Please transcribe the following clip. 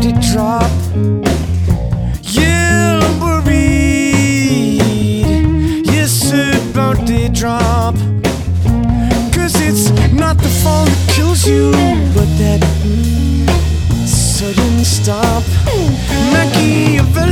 to drop. You're worried, yes, about to drop. 'Cause it's not the fall that kills you, but that sudden stop.